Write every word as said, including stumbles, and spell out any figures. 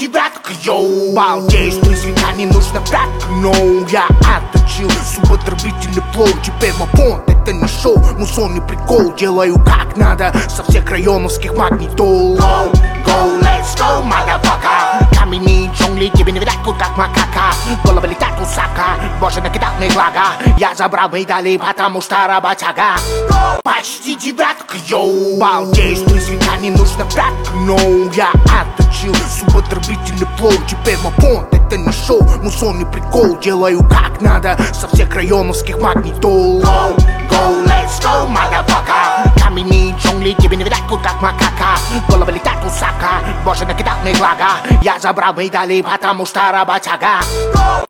девятка, йоу. Балдеешь, три света не нужно пятка, но я отточил суботребительный плод. Теперь мой понт, это не шоу, мусон не прикол. Делаю как надо, со всех районовских магнитол. Go, go, let's go, motherfucker. Каменные джунгли, тебе не видать тут как макака. Головы летят усака, боже накидал мне блага. Я забрал медали, потому что работяга. Почти девятка, йоу. Балдеешь, три света не нужно пятка, но я отточил суботребительный плод. Теперь мой понт, это не шоу, мусон не прикол. Делаю как надо, со всех районовских магнитол. Go, go, let's go, motherfucker. Каменные джунгли, тебе не видать тут как макака. Головы летят усака, боже накидал мне блага. Я забрал медали, потому что работяга.